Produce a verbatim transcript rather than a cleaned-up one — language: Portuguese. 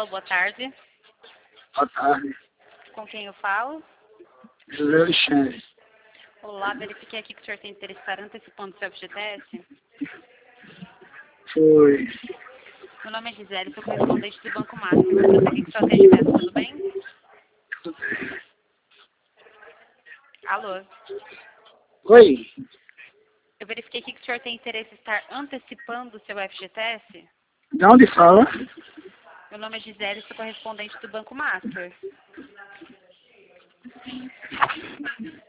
Alô, boa tarde. Boa tarde. Com quem eu falo? José Alexandre. Olá, verifiquei aqui que o senhor tem interesse em estar antecipando o seu F G T S. Foi. Meu nome é Gisele, sou correspondente do Banco Master. Vou prosseguir com seu atendimento, tudo bem? Alô? Oi. Eu verifiquei aqui que o senhor tem interesse em estar antecipando o seu F G T S. De onde fala? Meu nome é Gisele, sou correspondente do Banco Master.